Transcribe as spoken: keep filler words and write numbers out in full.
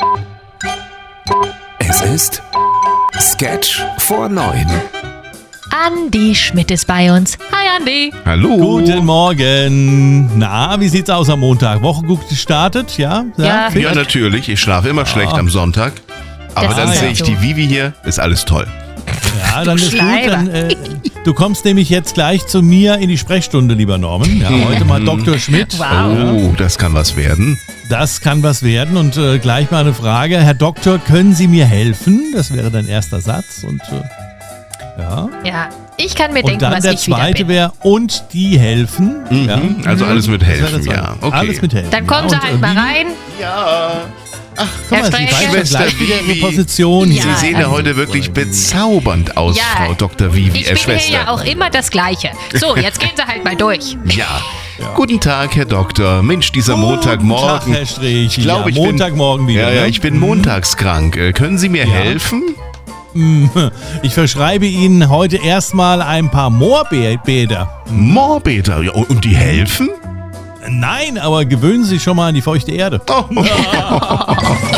Es ist Sketch vor neun. Andi Schmidt ist bei uns. Hi Andi. Hallo. Guten Morgen. Na, wie sieht's aus am Montag? Woche gut gestartet, ja? Ja. fit? Ja, natürlich. Ich schlafe immer schlecht Ah. am Sonntag. Aber Das dann ist sehe ja ich so. die Vivi hier. Ist alles toll. Ja, dann ist gut. Schleimer. Dann, äh, du kommst nämlich jetzt gleich zu mir in die Sprechstunde, lieber Norman. Ja, heute mal Doktor Schmidt. Wow. Oh, das kann was werden. Das kann was werden. Und äh, gleich mal eine Frage. Herr Doktor, können Sie mir helfen? Das wäre dein erster Satz. Und äh, ja. Ja, ich kann mir Und denken, dann was der ich wieder zweite bin. wäre, und die helfen. Mhm. Ja. Also alles mit Das wäre helfen, das zweite. ja. Okay. Alles mit helfen. Dann kommen Sie ja. Und, halt äh, mal wie- rein. Ja. Ach, Guck Herr mal, Sie Sträger. weiß ja gleich wieder Vivi. Ihre Position Ja, hier. Sie sehen ja also- heute wirklich bezaubernd aus, Ja. Frau Doktor Vivi, Ich äh, bin Schwester. hier ja auch immer das Gleiche. So, jetzt gehen Sie halt mal durch. Ja. Guten Tag, Herr Doktor. Mensch, dieser Guten Montagmorgen. Tag, Herr Strich. Ich glaube, ja, ich Montagmorgen bin, wieder. Ja, ja, ne? ich bin montagskrank. Äh, können Sie mir helfen? Ich verschreibe Ihnen heute erstmal ein paar Moorbäder. Moorbeter. Ja, und und die helfen? Nein, aber gewöhnen Sie sich schon mal an die feuchte Erde. Oh.